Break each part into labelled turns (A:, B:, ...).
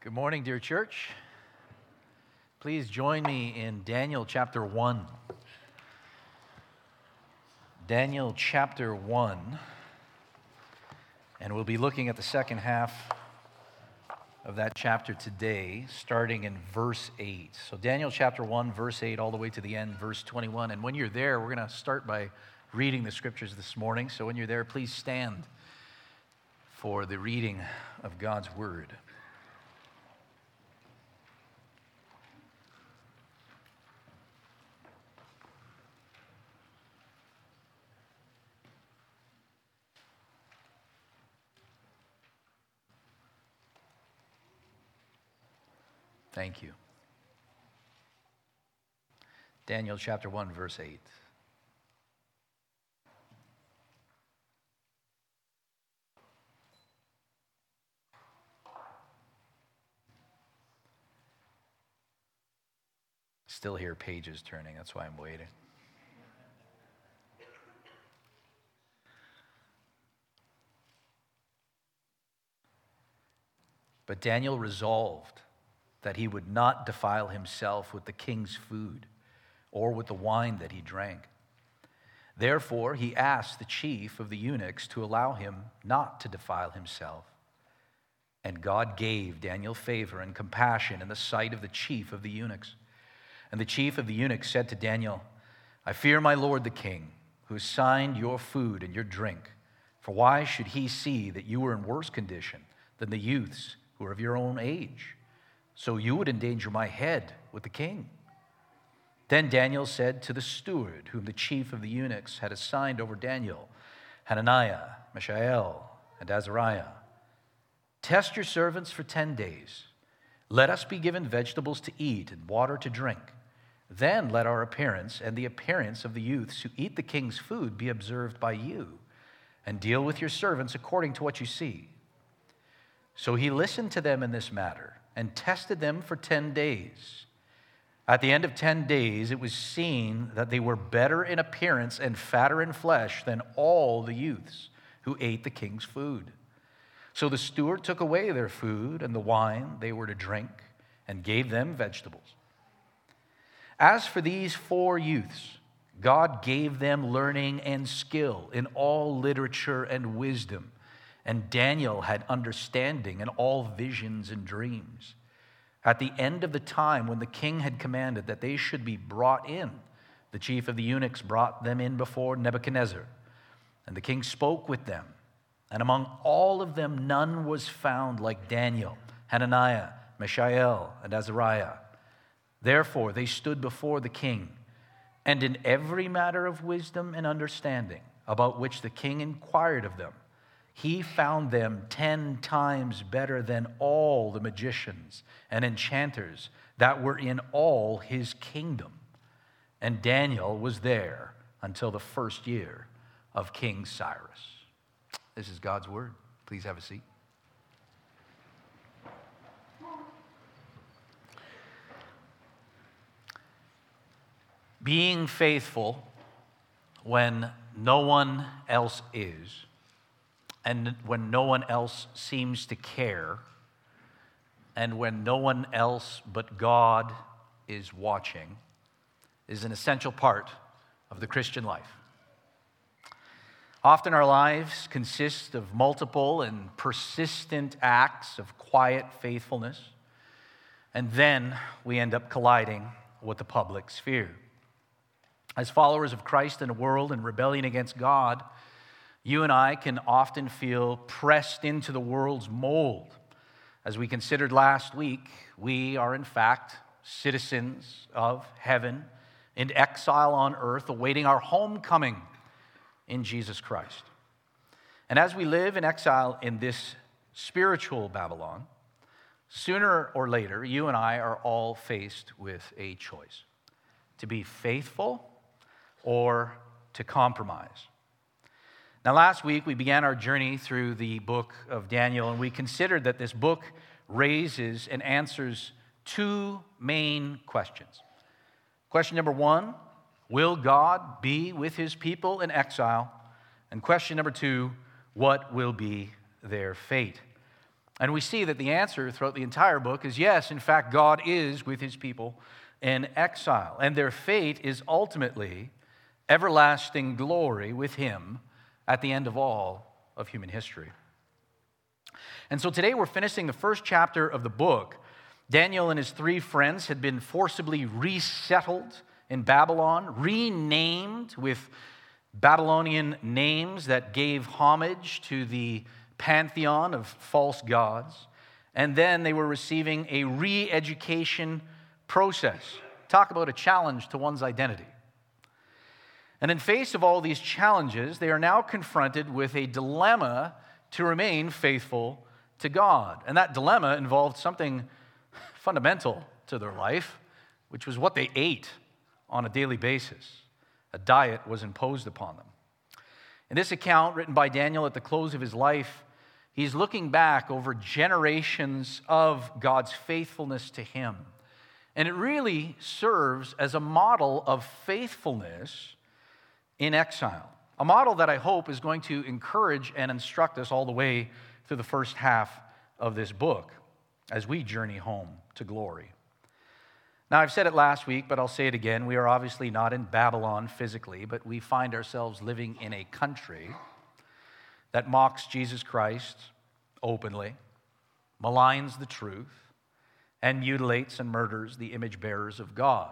A: Good morning, dear church. Please join me in Daniel chapter 1. Daniel chapter 1, and we'll be looking at the second half of that chapter today, starting in verse 8. So Daniel chapter 1, verse 8, all the way to the end, verse 21. And when you're there, we're going to start by reading the scriptures this morning. So when you're there, please stand for the reading of God's word. Thank you. Daniel chapter 1, verse 8. Still hear pages turning, that's why I'm waiting. But Daniel resolved that he would not defile himself with the king's food or with the wine that he drank. Therefore, he asked the chief of the eunuchs to allow him not to defile himself. And God gave Daniel favor and compassion in the sight of the chief of the eunuchs. And the chief of the eunuchs said to Daniel, I fear my lord the king, who assigned your food and your drink. For why should he see that you are in worse condition than the youths who are of your own age? So you would endanger my head with the king. Then Daniel said to the steward, whom the chief of the eunuchs had assigned over Daniel, Hananiah, Mishael, and Azariah, test your servants for 10 days. Let us be given vegetables to eat and water to drink. Then let our appearance and the appearance of the youths who eat the king's food be observed by you, and deal with your servants according to what you see. So he listened to them in this matter, and tested them for 10 days. At the end of 10 days, it was seen that they were better in appearance and fatter in flesh than all the youths who ate the king's food. So the steward took away their food and the wine they were to drink, and gave them vegetables. As for these 4 youths, God gave them learning and skill in all literature and wisdom. And Daniel had understanding in all visions and dreams. At the end of the time when the king had commanded that they should be brought in, the chief of the eunuchs brought them in before Nebuchadnezzar. And the king spoke with them. And among all of them none was found like Daniel, Hananiah, Mishael, and Azariah. Therefore they stood before the king. And in every matter of wisdom and understanding, about which the king inquired of them, he found them 10 times better than all the magicians and enchanters that were in all his kingdom. And Daniel was there until the first year of King Cyrus. This is God's word. Please have a seat. Being faithful when no one else is, and when no one else seems to care, and when no one else but God is watching, is an essential part of the Christian life. Often our lives consist of multiple and persistent acts of quiet faithfulness, and then we end up colliding with the public sphere. As followers of Christ in a world in rebellion against God, you and I can often feel pressed into the world's mold. As we considered last week, we are in fact citizens of heaven in exile on earth, awaiting our homecoming in Jesus Christ. And as we live in exile in this spiritual Babylon, sooner or later, you and I are all faced with a choice: to be faithful or to compromise. Now, last week, we began our journey through the book of Daniel, and we considered that this book raises and answers 2 main questions. Question number 1, will God be with his people in exile? And question number 2, what will be their fate? And we see that the answer throughout the entire book is yes, in fact, God is with his people in exile. And their fate is ultimately everlasting glory with him at the end of all of human history. And so today we're finishing the first chapter of the book. Daniel and his 3 friends had been forcibly resettled in Babylon, renamed with Babylonian names that gave homage to the pantheon of false gods. And then they were receiving a re-education process. Talk about a challenge to one's identity. And in face of all these challenges, they are now confronted with a dilemma to remain faithful to God. And that dilemma involved something fundamental to their life, which was what they ate on a daily basis. A diet was imposed upon them. In this account, written by Daniel at the close of his life, he's looking back over generations of God's faithfulness to him. And it really serves as a model of faithfulness in exile. A model that I hope is going to encourage and instruct us all the way through the first half of this book as we journey home to glory. Now, I've said it last week, but I'll say it again. We are obviously not in Babylon physically, but we find ourselves living in a country that mocks Jesus Christ openly, maligns the truth, and mutilates and murders the image bearers of God.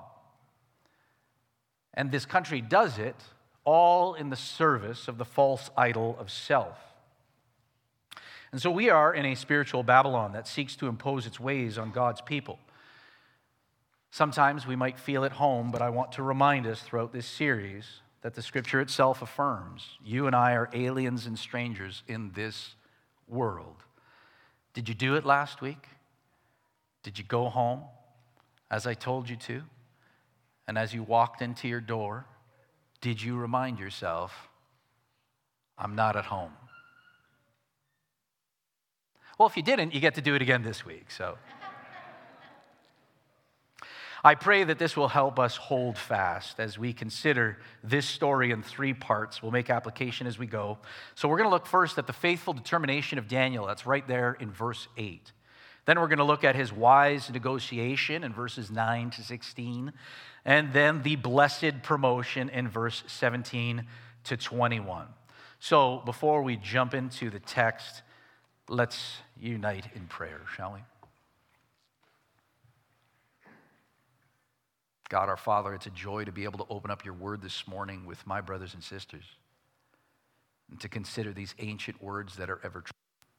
A: And this country does it all in the service of the false idol of self. And so we are in a spiritual Babylon that seeks to impose its ways on God's people. Sometimes we might feel at home, but I want to remind us throughout this series that the Scripture itself affirms you and I are aliens and strangers in this world. Did you do it last week? Did you go home as I told you to? And as you walked into your door, did you remind yourself, I'm not at home? Well, if you didn't, you get to do it again this week. So I pray that this will help us hold fast as we consider this story in 3 parts. We'll make application as we go. So we're going to look first at the faithful determination of Daniel. That's right there in verse 8. Then we're going to look at his wise negotiation in verses 9 to 16. And then the blessed promotion in verse 17 to 21. So before we jump into the text, let's unite in prayer, shall we? God, our Father, it's a joy to be able to open up your word this morning with my brothers and sisters and to consider these ancient words that are ever true.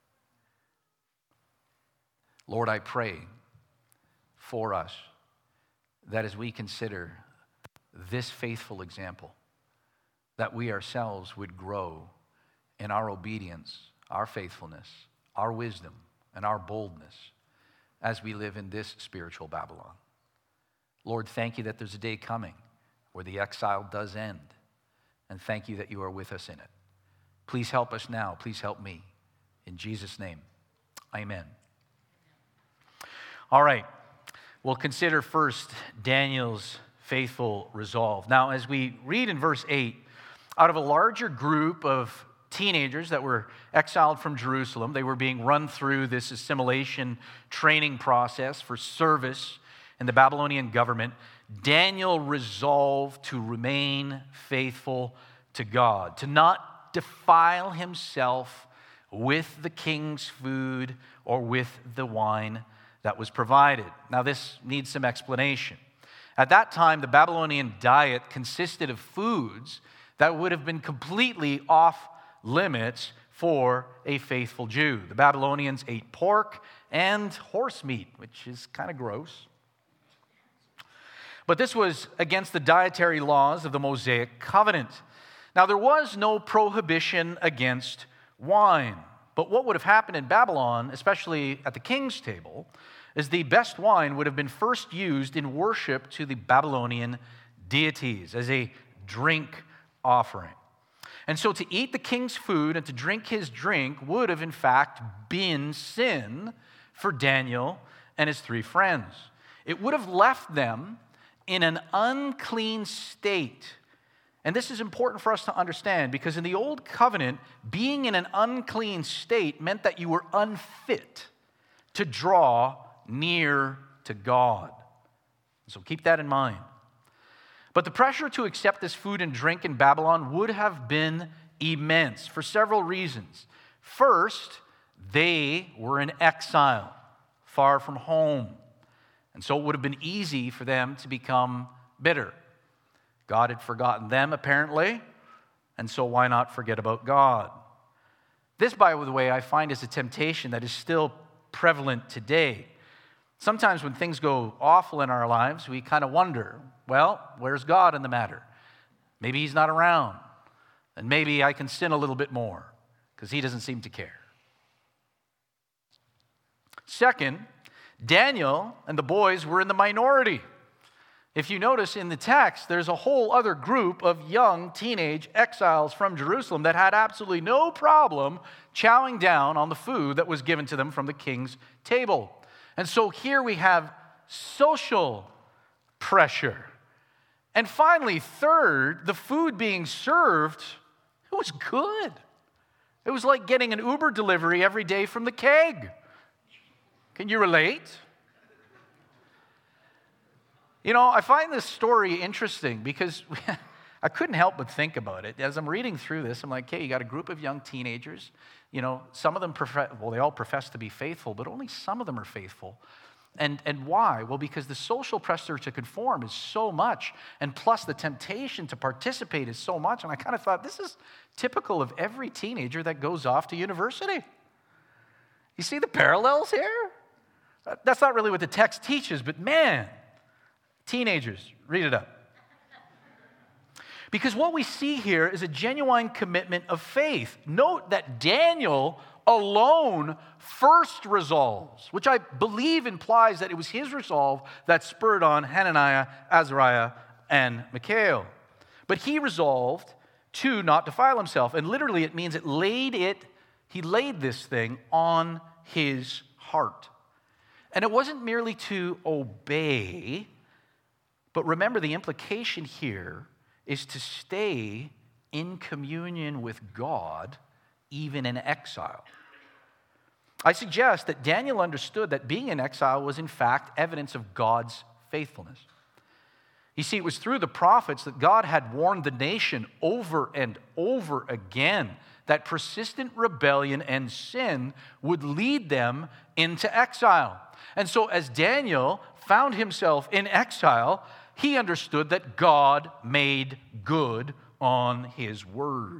A: Lord, I pray for us that as we consider this faithful example, that we ourselves would grow in our obedience, our faithfulness, our wisdom, and our boldness as we live in this spiritual Babylon. Lord, thank you that there's a day coming where the exile does end, and thank you that you are with us in it. Please help us now. Please help me. In Jesus' name, amen. All right, we'll consider first Daniel's faithful resolve. Now, as we read in verse 8, out of a larger group of teenagers that were exiled from Jerusalem, they were being run through this assimilation training process for service in the Babylonian government. Daniel resolved to remain faithful to God, to not defile himself with the king's food or with the wine that was provided. Now, this needs some explanation. At that time, the Babylonian diet consisted of foods that would have been completely off limits for a faithful Jew. The Babylonians ate pork and horse meat, which is kind of gross. But this was against the dietary laws of the Mosaic covenant. Now, there was no prohibition against wine. But what would have happened in Babylon, especially at the king's table, is the best wine would have been first used in worship to the Babylonian deities as a drink offering. And so to eat the king's food and to drink his drink would have in fact been sin for Daniel and his 3 friends. It would have left them in an unclean state. And this is important for us to understand because in the Old Covenant, being in an unclean state meant that you were unfit to draw near to God. So keep that in mind. But the pressure to accept this food and drink in Babylon would have been immense for several reasons. First, they were in exile, far from home. And so it would have been easy for them to become bitter. God had forgotten them, apparently, and so why not forget about God? This, by the way, I find is a temptation that is still prevalent today. Sometimes when things go awful in our lives, we kind of wonder, well, where's God in the matter? Maybe he's not around. And maybe I can sin a little bit more because he doesn't seem to care. Second, Daniel and the boys were in the minority. If you notice in the text, there's a whole other group of young teenage exiles from Jerusalem that had absolutely no problem chowing down on the food that was given to them from the king's table. And so here we have social pressure. And finally, third, the food being served, it was good. It was like getting an Uber delivery every day from the keg. Can you relate? You know, I find this story interesting because I couldn't help but think about it. As I'm reading through this, I'm like, okay, you got a group of young teenagers. You know, some of them, they all profess to be faithful, but only some of them are faithful. And why? Well, because the social pressure to conform is so much, and plus the temptation to participate is so much. And I kind of thought, this is typical of every teenager that goes off to university. You see the parallels here? That's not really what the text teaches, but man, teenagers, read it up. Because what we see here is a genuine commitment of faith. Note that Daniel alone first resolves, which I believe implies that it was his resolve that spurred on Hananiah, Azariah, and Mishael. But he resolved to not defile himself. And literally it means he laid this thing on his heart. And it wasn't merely to obey, but remember the implication here is to stay in communion with God even in exile. I suggest that Daniel understood that being in exile was in fact evidence of God's faithfulness. You see, it was through the prophets that God had warned the nation over and over again that persistent rebellion and sin would lead them into exile. And so as Daniel found himself in exile, he understood that God made good on his word.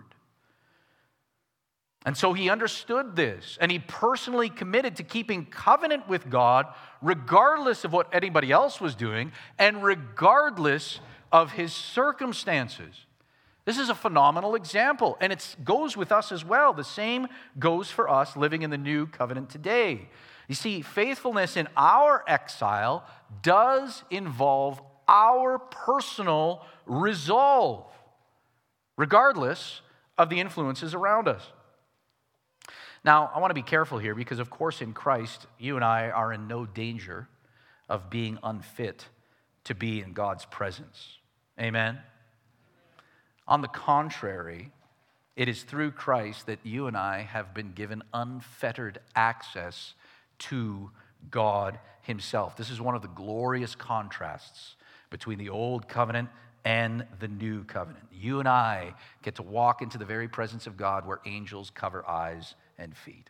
A: And so he understood this, and he personally committed to keeping covenant with God regardless of what anybody else was doing and regardless of his circumstances. This is a phenomenal example, and it goes with us as well. The same goes for us living in the new covenant today. You see, faithfulness in our exile does involve our personal resolve, regardless of the influences around us. Now, I want to be careful here because, of course, in Christ, you and I are in no danger of being unfit to be in God's presence. Amen? On the contrary, it is through Christ that you and I have been given unfettered access to God himself. This is one of the glorious contrasts between the old covenant and the new covenant. You and I get to walk into the very presence of God where angels cover eyes and feet.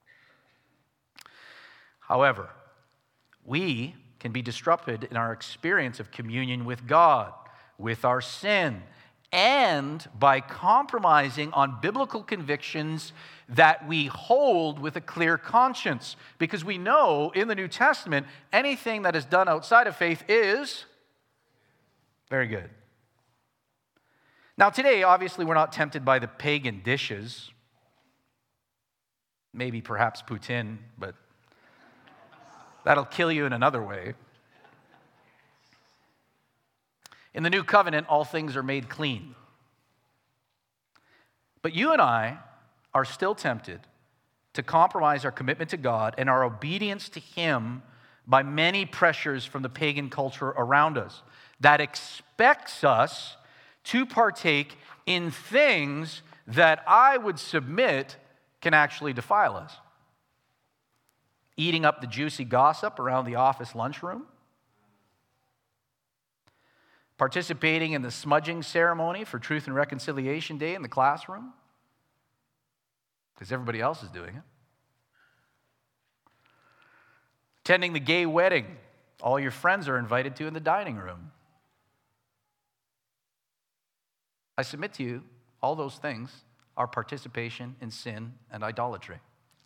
A: However, we can be disrupted in our experience of communion with God, with our sin, and by compromising on biblical convictions that we hold with a clear conscience. Because we know in the New Testament, anything that is done outside of faith is very good. Now today, obviously, we're not tempted by the pagan dishes. Maybe perhaps poutine, but that'll kill you in another way. In the new covenant, all things are made clean. But you and I are still tempted to compromise our commitment to God and our obedience to him by many pressures from the pagan culture around us that expects us to partake in things that I would submit can actually defile us. eating up the juicy gossip around the office lunchroom, participating in the smudging ceremony for Truth and Reconciliation Day in the classroom, because everybody else is doing it, attending the gay wedding all your friends are invited to in the dining room. I submit to you, all those things are participation in sin and idolatry.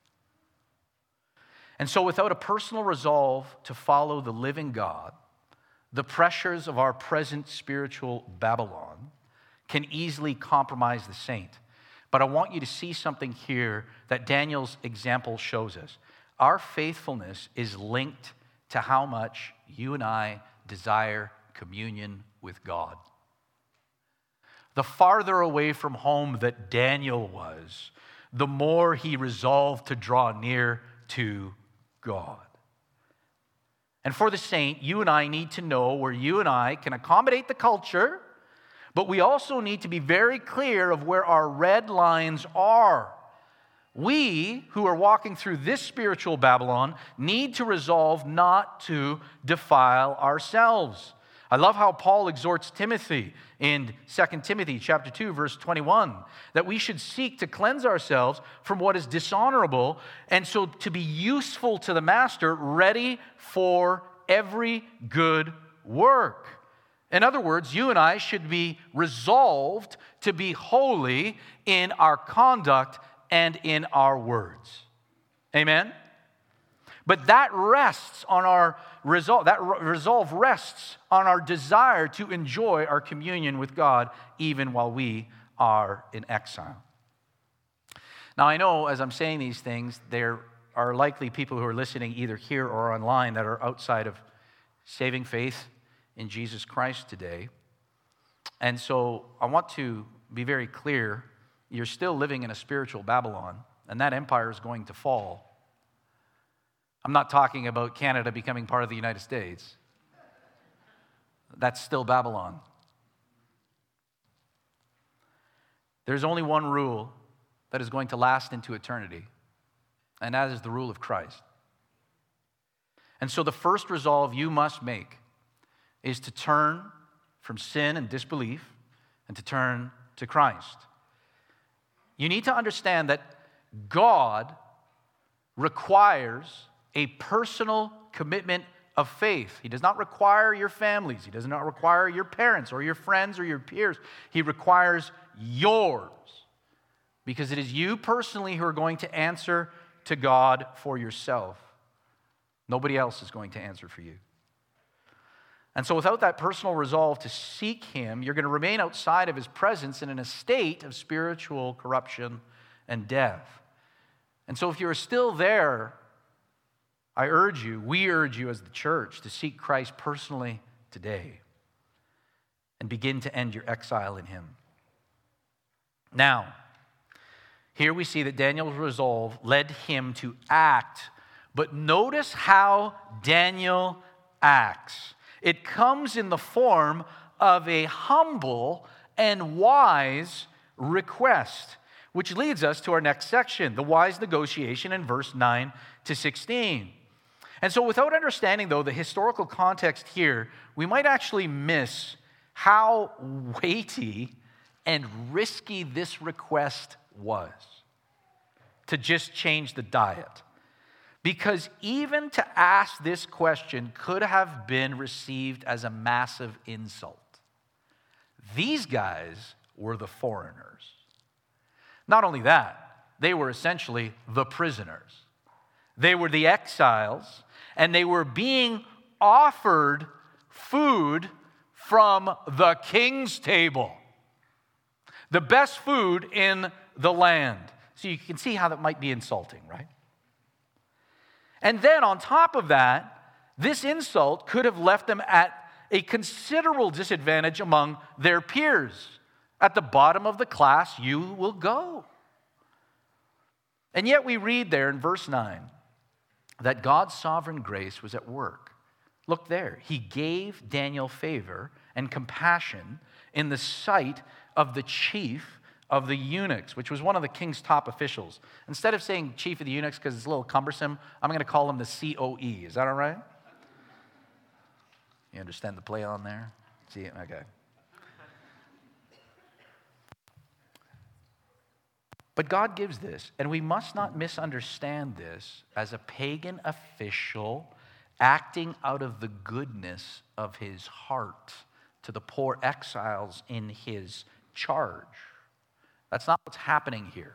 A: And so without a personal resolve to follow the living God, the pressures of our present spiritual Babylon can easily compromise the saint. But I want you to see something here that Daniel's example shows us. Our faithfulness is linked to how much you and I desire communion with God. The farther away from home that Daniel was, the more he resolved to draw near to God. And for the saint, you and I need to know where you and I can accommodate the culture, but we also need to be very clear of where our red lines are. We, who are walking through this spiritual Babylon, need to resolve not to defile ourselves. I love how Paul exhorts Timothy in 2 Timothy chapter 2, verse 21, that we should seek to cleanse ourselves from what is dishonorable, and so to be useful to the master, ready for every good work. In other words, you and I should be resolved to be holy in our conduct and in our words. Amen? But that rests on our resolve. That resolve rests on our desire to enjoy our communion with God even while we are in exile. Now, I know as I'm saying these things, there are likely people who are listening either here or online that are outside of saving faith in Jesus Christ today. And so I want to be very clear. You're still living in a spiritual Babylon, and that empire is going to fall. I'm not talking about Canada becoming part of the United States. That's still Babylon. There's only one rule that is going to last into eternity, and that is the rule of Christ. And so the first resolve you must make is to turn from sin and disbelief and to turn to Christ. You need to understand that God requires a personal commitment of faith. He does not require your families. He does not require your parents or your friends or your peers. He requires yours, because it is you personally who are going to answer to God for yourself. Nobody else is going to answer for you. And so without that personal resolve to seek Him, you're going to remain outside of His presence and in a state of spiritual corruption and death. And so if you're still there, we urge you as the church to seek Christ personally today and begin to end your exile in Him. Now, here we see that Daniel's resolve led him to act, but notice how Daniel acts. It comes in the form of a humble and wise request, which leads us to our next section, the wise negotiation in verse 9 to 16. And so without understanding, though, the historical context here, we might actually miss how weighty and risky this request was to just change the diet. Because even to ask this question could have been received as a massive insult. These guys were the foreigners. Not only that, they were essentially the prisoners. They were the exiles, and they were being offered food from the king's table. The best food in the land. So you can see how that might be insulting, right? And then on top of that, this insult could have left them at a considerable disadvantage among their peers. At the bottom of the class, you will go. And yet we read there in verse 9 that God's sovereign grace was at work. Look there. He gave Daniel favor and compassion in the sight of the chief of the eunuchs, which was one of the king's top officials. Instead of saying chief of the eunuchs because it's a little cumbersome, I'm going to call him the COE. Is that all right? You understand the play on there? See, okay. But God gives this, and we must not misunderstand this as a pagan official acting out of the goodness of his heart to the poor exiles in his charge. That's not what's happening here.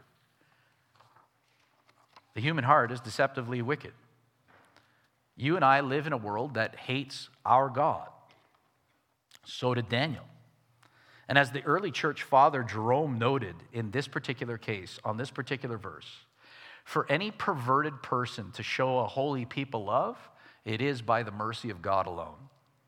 A: The human heart is deceptively wicked. You and I live in a world that hates our God. So did Daniel. And as the early church father Jerome noted in this particular case, on this particular verse, for any perverted person to show a holy people love, it is by the mercy of God alone.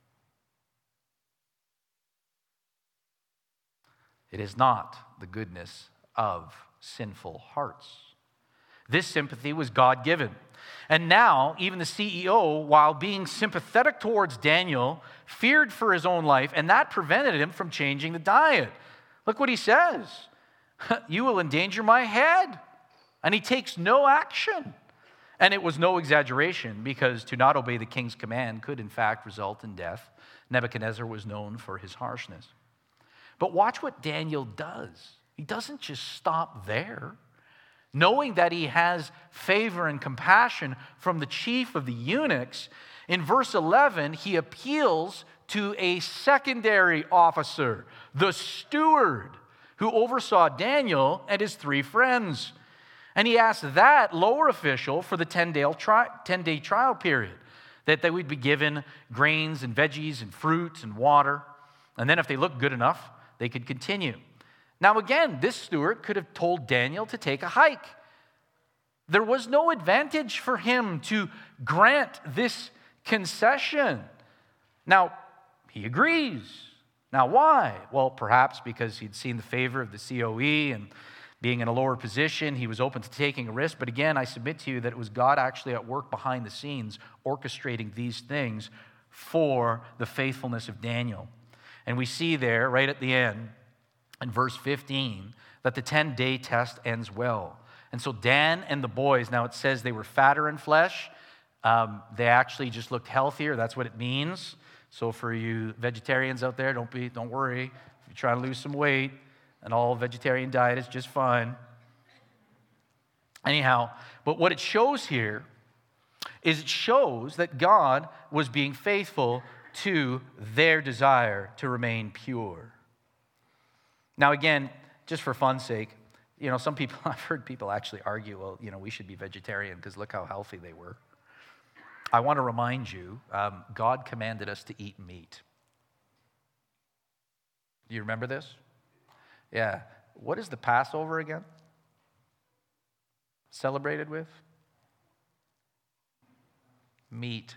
A: It is not the goodness of sinful hearts. This sympathy was God-given. And now, even the CEO, while being sympathetic towards Daniel, feared for his own life, and that prevented him from changing the diet. Look what he says. You will endanger my head. And he takes no action. And it was no exaggeration, because to not obey the king's command could, in fact, result in death. Nebuchadnezzar was known for his harshness. But watch what Daniel does. He doesn't just stop there. Knowing that he has favor and compassion from the chief of the eunuchs, in verse 11, he appeals to a secondary officer, the steward, who oversaw Daniel and his 3 friends. And he asked that lower official for the 10-day trial period, that they would be given grains and veggies and fruits and water. And then if they looked good enough, they could continue. Now again, this steward could have told Daniel to take a hike. There was no advantage for him to grant this concession. Now, he agrees. Now, why? Well, perhaps because he'd seen the favor of the COE and being in a lower position, he was open to taking a risk. But again, I submit to you that it was God actually at work behind the scenes orchestrating these things for the faithfulness of Daniel. And we see there, right at the end, in verse 15, that the 10-day test ends well. And so Dan and the boys, now it says they were fatter in flesh. They actually just looked healthier. That's what it means. So for you vegetarians out there, don't worry. If you're trying to lose some weight, an all-vegetarian diet is just fine. Anyhow, but what it shows here is it shows that God was being faithful to their desire to remain pure. Now again, just for fun's sake, some people, I've heard people actually argue, well, we should be vegetarian because look how healthy they were. I want to remind you, God commanded us to eat meat. Do you remember this? Yeah. What is the Passover again? Celebrated with? Meat.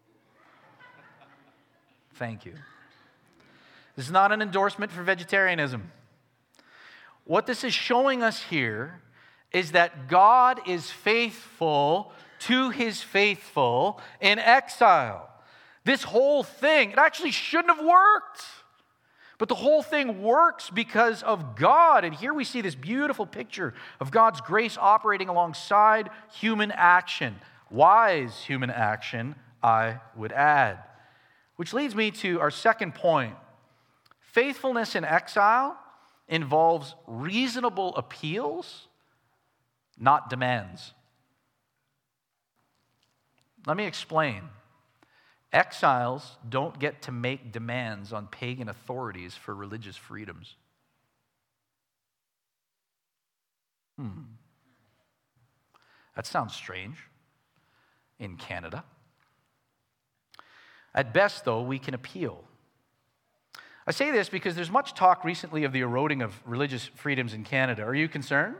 A: Thank you. This is not an endorsement for vegetarianism. What this is showing us here is that God is faithful to his faithful in exile. This whole thing, it actually shouldn't have worked. But the whole thing works because of God. And here we see this beautiful picture of God's grace operating alongside human action. Wise human action, I would add. Which leads me to our second point. Faithfulness in exile involves reasonable appeals, not demands. Let me explain. Exiles don't get to make demands on pagan authorities for religious freedoms. That sounds strange in Canada. At best, though, we can appeal. I say this because there's much talk recently of the eroding of religious freedoms in Canada. Are you concerned?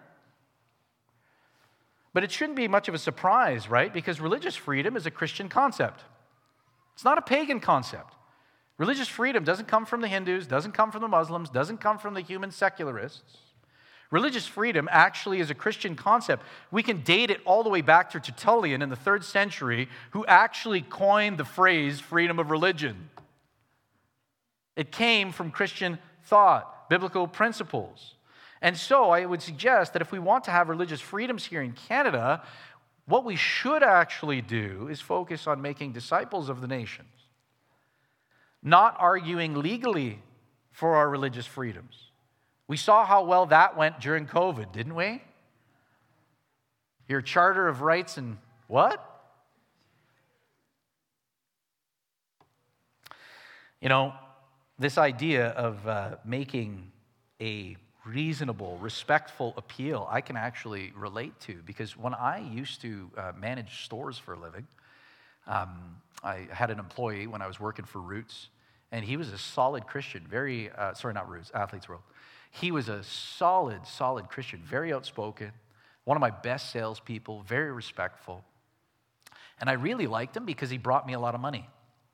A: But it shouldn't be much of a surprise, right? Because religious freedom is a Christian concept. It's not a pagan concept. Religious freedom doesn't come from the Hindus, doesn't come from the Muslims, doesn't come from the human secularists. Religious freedom actually is a Christian concept. We can date it all the way back to Tertullian in the 3rd century, who actually coined the phrase freedom of religion. It came from Christian thought, biblical principles. And so I would suggest that if we want to have religious freedoms here in Canada, what we should actually do is focus on making disciples of the nations, not arguing legally for our religious freedoms. We saw how well that went during COVID, didn't we? Your Charter of Rights and what? You know, this idea of making a reasonable, respectful appeal, I can actually relate to, because when I used to manage stores for a living, I had an employee when I was working for Roots, and he was a solid Christian, not Roots, Athletes World. He was a solid Christian, very outspoken, one of my best salespeople, very respectful. And I really liked him because he brought me a lot of money.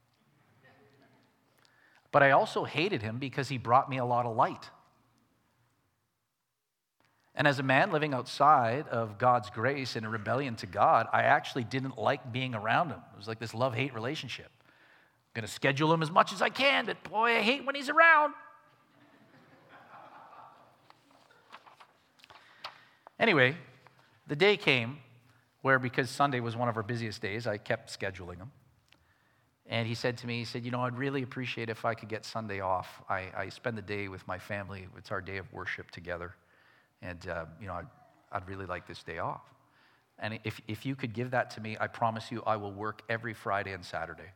A: But I also hated him because he brought me a lot of light. And as a man living outside of God's grace in a rebellion to God, I actually didn't like being around him. It was like this love-hate relationship. I'm going to schedule him as much as I can, but boy, I hate when he's around. Anyway, the day came where, because Sunday was one of our busiest days, I kept scheduling him. And he said to me, I'd really appreciate if I could get Sunday off. I spend the day with my family. It's our day of worship together. And, I'd really like this day off. And if you could give that to me, I promise you I will work every Friday and Saturday.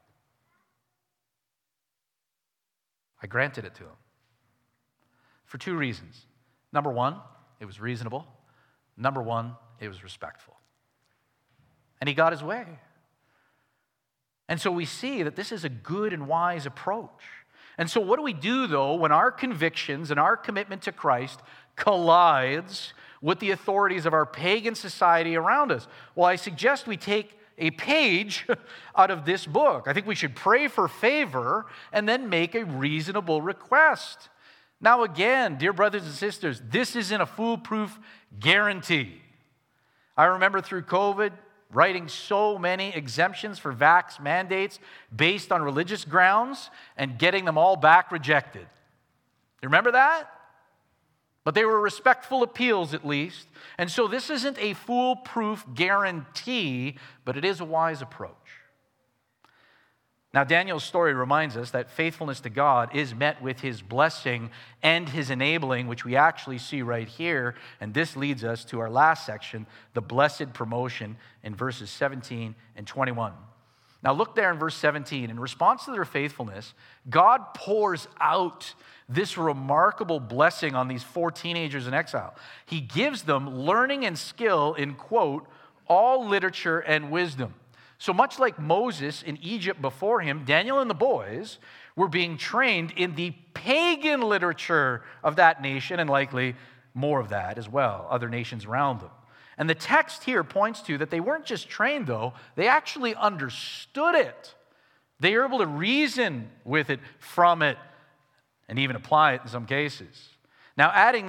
A: I granted it to him for two reasons. Number one, it was reasonable. Number one, it was respectful. And he got his way. And so we see that this is a good and wise approach. And so what do we do, though, when our convictions and our commitment to Christ collides with the authorities of our pagan society around us? Well, I suggest we take a page out of this book. I think we should pray for favor and then make a reasonable request. Now again, dear brothers and sisters, this isn't a foolproof guarantee. I remember through COVID writing so many exemptions for vax mandates based on religious grounds and getting them all back rejected. You remember that? But they were respectful appeals at least. And so this isn't a foolproof guarantee, but it is a wise approach. Now, Daniel's story reminds us that faithfulness to God is met with his blessing and his enabling, which we actually see right here. And this leads us to our last section, the blessed promotion, in verses 17 and 21. Now, look there in verse 17. In response to their faithfulness, God pours out this remarkable blessing on these 4 teenagers in exile. He gives them learning and skill in, quote, all literature and wisdom. So much like Moses in Egypt before him, Daniel and the boys were being trained in the pagan literature of that nation, and likely more of that as well, other nations around them. And the text here points to that they weren't just trained, though, they actually understood it. They were able to reason with it, from it, and even apply it in some cases. Now, adding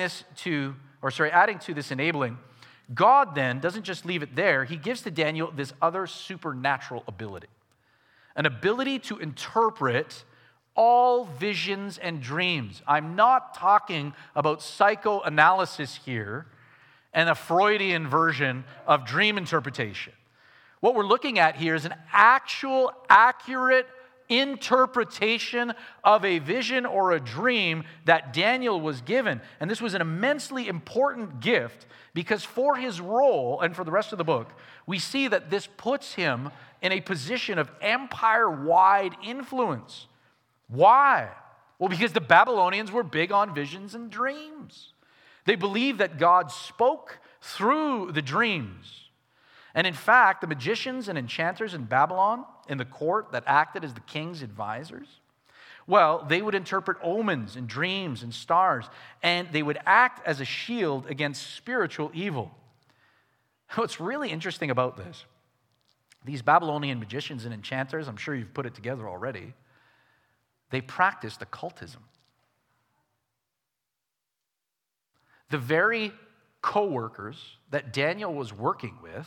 A: to this enabling, God then doesn't just leave it there. He gives to Daniel this other supernatural ability, an ability to interpret all visions and dreams. I'm not talking about psychoanalysis here and a Freudian version of dream interpretation. What we're looking at here is an actual, accurate interpretation of a vision or a dream that Daniel was given. And this was an immensely important gift because for his role and for the rest of the book, we see that this puts him in a position of empire-wide influence. Why? Well, because the Babylonians were big on visions and dreams. They believed that God spoke through the dreams. And in fact, the magicians and enchanters in Babylon, in the court that acted as the king's advisors, well, they would interpret omens and dreams and stars, and they would act as a shield against spiritual evil. What's really interesting about this, these Babylonian magicians and enchanters, I'm sure you've put it together already, they practiced occultism. The very co-workers that Daniel was working with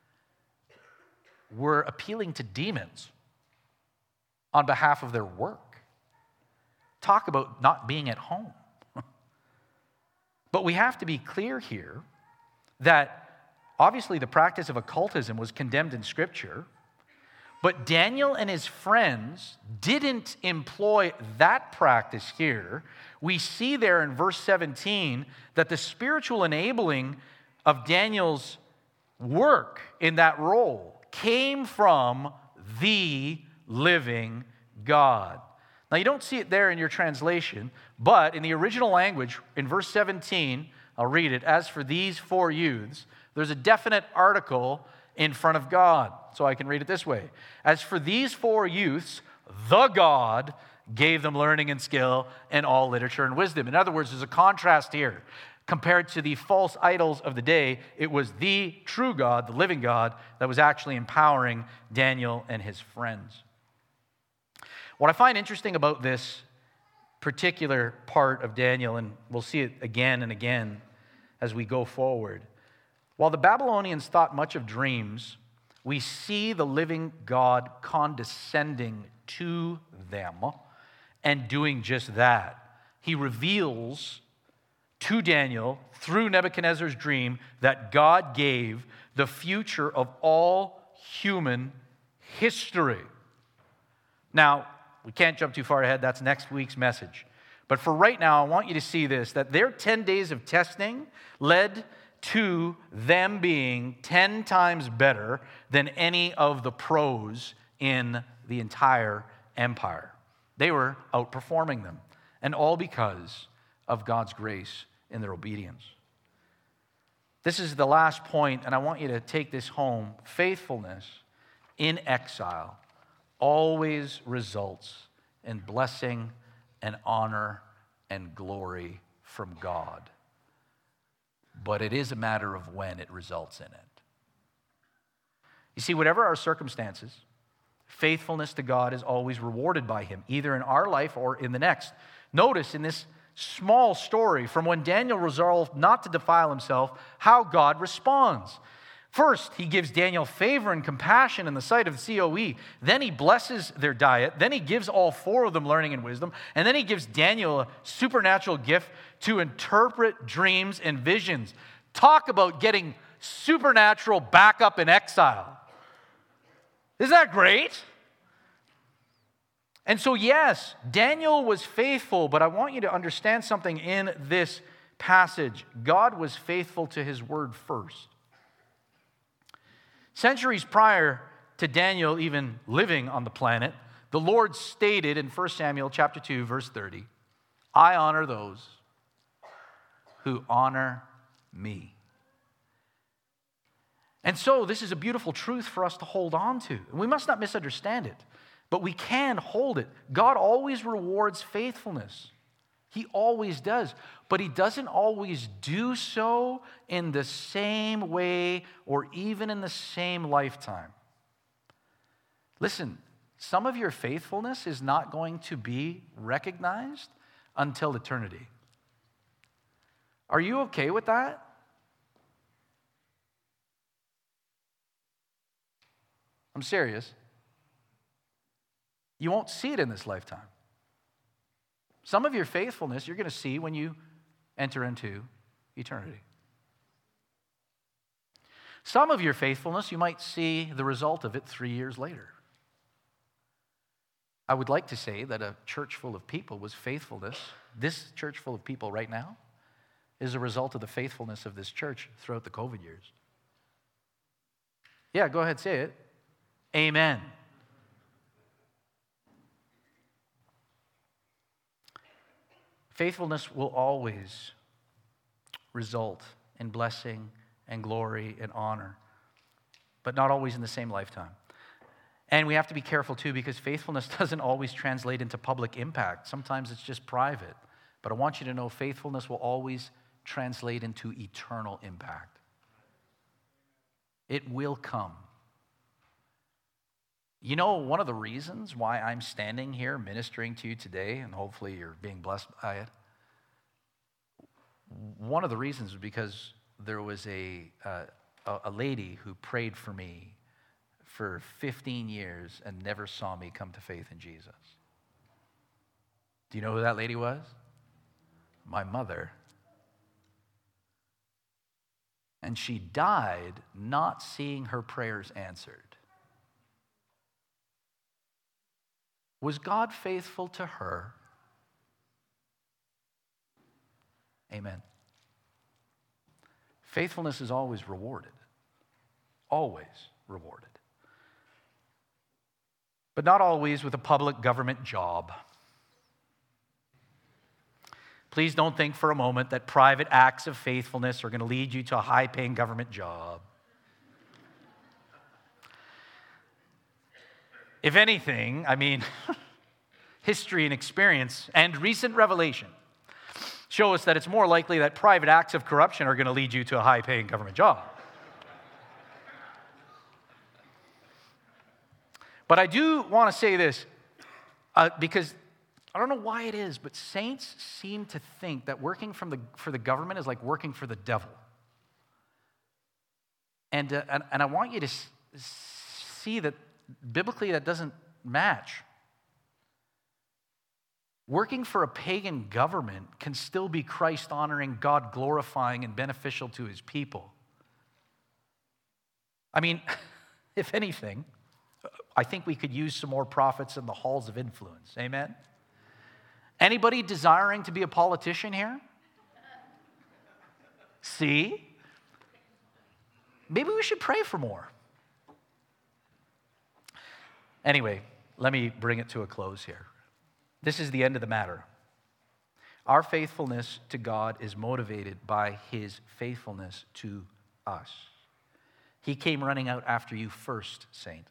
A: were appealing to demons on behalf of their work. Talk about not being at home. But we have to be clear here that obviously the practice of occultism was condemned in Scripture, but Daniel and his friends didn't employ that practice here. We see there in verse 17 that the spiritual enabling of Daniel's work in that role came from the living God. Now, you don't see it there in your translation, but in the original language, in verse 17, I'll read it. As for these 4 youths, there's a definite article in front of God. So I can read it this way. As for these 4 youths, the God gave them learning and skill and all literature and wisdom. In other words, there's a contrast here. Compared to the false idols of the day, it was the true God, the living God, that was actually empowering Daniel and his friends. What I find interesting about this particular part of Daniel, and we'll see it again and again as we go forward, while the Babylonians thought much of dreams, we see the living God condescending to them and doing just that. He reveals to Daniel through Nebuchadnezzar's dream that God gave the future of all human history. Now, we can't jump too far ahead. That's next week's message. But for right now, I want you to see this, that their 10 days of testing led to them being 10 times better than any of the pros in the entire empire. They were outperforming them, and all because of God's grace in their obedience. This is the last point, and I want you to take this home. Faithfulness in exile always results in blessing and honor and glory from God. But it is a matter of when it results in it. You see, whatever our circumstances, faithfulness to God is always rewarded by Him, either in our life or in the next. Notice in this small story from when Daniel resolved not to defile himself, how God responds. First, He gives Daniel favor and compassion in the sight of the COE. Then He blesses their diet. Then He gives all 4 of them learning and wisdom. And then He gives Daniel a supernatural gift to interpret dreams and visions. Talk about getting supernatural backup in exile. Isn't that great? And so, yes, Daniel was faithful, but I want you to understand something in this passage. God was faithful to His word first. Centuries prior to Daniel even living on the planet, the Lord stated in 1 Samuel chapter 2, verse 30, I honor those who honor me. And so this is a beautiful truth for us to hold on to. We must not misunderstand it, but we can hold it. God always rewards faithfulness. He always does, but He doesn't always do so in the same way or even in the same lifetime. Listen, some of your faithfulness is not going to be recognized until eternity. Are you okay with that? I'm serious. You won't see it in this lifetime. Some of your faithfulness you're going to see when you enter into eternity. Some of your faithfulness, you might see the result of it 3 years later. I would like to say that a church full of people was faithfulness. This church full of people right now is a result of the faithfulness of this church throughout the COVID years. Yeah, go ahead, say it. Amen. Faithfulness will always result in blessing and glory and honor, but not always in the same lifetime. And we have to be careful too, because faithfulness doesn't always translate into public impact. Sometimes it's just private. But I want you to know faithfulness will always translate into eternal impact. It will come. You know, one of the reasons why I'm standing here ministering to you today, and hopefully you're being blessed by it, one of the reasons is because there was a lady who prayed for me for 15 years and never saw me come to faith in Jesus. Do you know who that lady was? My mother. And she died not seeing her prayers answered. Was God faithful to her? Amen. Faithfulness is always rewarded. Always rewarded. But not always with a public government job. Please don't think for a moment that private acts of faithfulness are going to lead you to a high-paying government job. If anything, history and experience and recent revelation show us that it's more likely that private acts of corruption are going to lead you to a high-paying government job. But I do want to say this, because I don't know why it is, but saints seem to think that working for the government is like working for the devil. And I want you to see that biblically that doesn't match. Working for a pagan government can still be Christ-honoring, God-glorifying, and beneficial to his people. If anything, I think we could use some more prophets in the halls of influence. Amen? Anybody desiring to be a politician here? See? Maybe we should pray for more. Anyway, let me bring it to a close here. This is the end of the matter. Our faithfulness to God is motivated by his faithfulness to us. He came running out after you first, saint.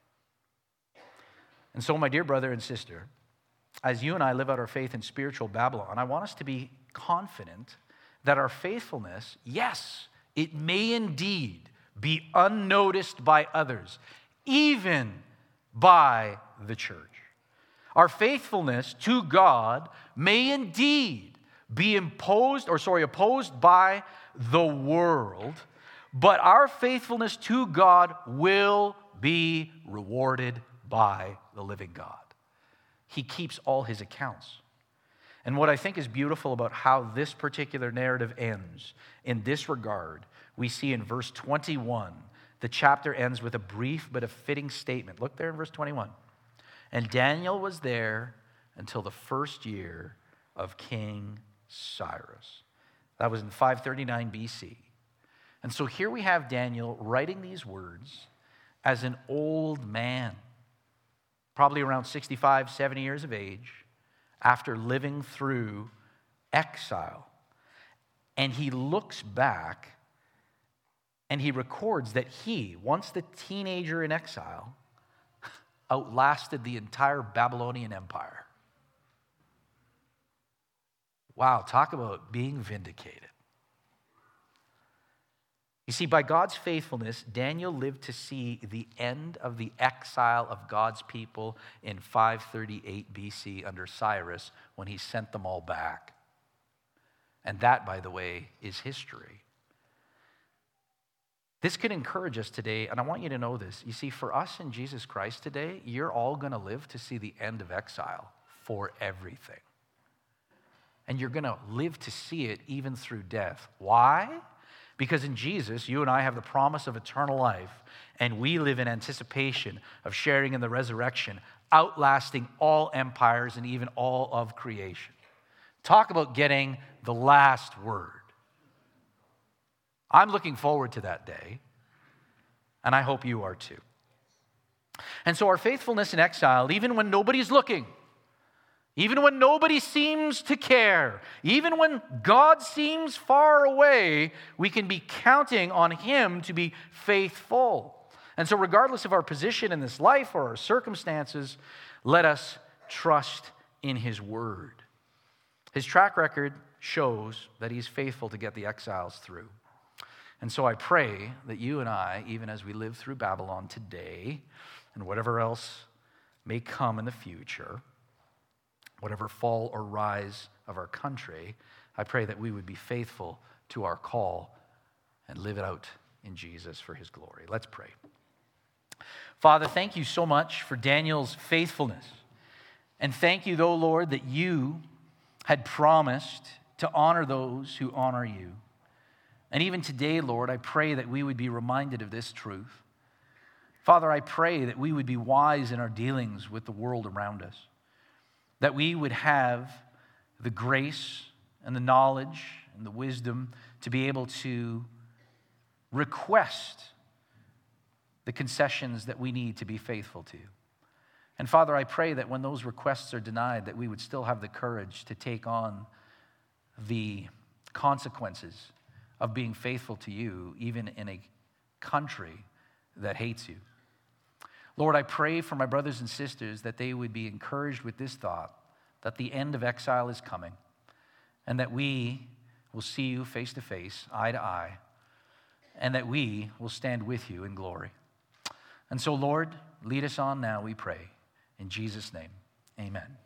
A: And so, my dear brother and sister, as you and I live out our faith in spiritual Babylon, I want us to be confident that our faithfulness, yes, it may indeed be unnoticed by others, even by the church. Our faithfulness to God may indeed be opposed by the world, but our faithfulness to God will be rewarded by the living God. He keeps all his accounts. And what I think is beautiful about how this particular narrative ends, in this regard, we see in verse 21, the chapter ends with a brief but a fitting statement. Look there in verse 21. And Daniel was there until the first year of King Cyrus. That was in 539 BC. And so here we have Daniel writing these words as an old man, probably around 65, 70 years of age, after living through exile. And he looks back and he records that he, once the teenager in exile, outlasted the entire Babylonian Empire. Wow, talk about being vindicated. You see, by God's faithfulness, Daniel lived to see the end of the exile of God's people in 538 BC under Cyrus when he sent them all back. And that, by the way, is history. This could encourage us today, and I want you to know this. You see, for us in Jesus Christ today, you're all going to live to see the end of exile for everything. And you're going to live to see it even through death. Why? Because in Jesus, you and I have the promise of eternal life, and we live in anticipation of sharing in the resurrection, outlasting all empires and even all of creation. Talk about getting the last word. I'm looking forward to that day, and I hope you are too. And so our faithfulness in exile, even when nobody's looking, even when nobody seems to care, even when God seems far away, we can be counting on him to be faithful. And so regardless of our position in this life or our circumstances, let us trust in his word. His track record shows that he's faithful to get the exiles through. And so I pray that you and I, even as we live through Babylon today, and whatever else may come in the future, whatever fall or rise of our country, I pray that we would be faithful to our call and live it out in Jesus for his glory. Let's pray. Father, thank you so much for Daniel's faithfulness. And thank you, though, Lord, that you had promised to honor those who honor you. And even today, Lord, I pray that we would be reminded of this truth. Father, I pray that we would be wise in our dealings with the world around us, that we would have the grace and the knowledge and the wisdom to be able to request the concessions that we need to be faithful to. And Father, I pray that when those requests are denied, that we would still have the courage to take on the consequences of being faithful to you, even in a country that hates you. Lord, I pray for my brothers and sisters that they would be encouraged with this thought, that the end of exile is coming, and that we will see you face to face, eye to eye, and that we will stand with you in glory. And so, Lord, lead us on now, we pray. In Jesus' name, amen.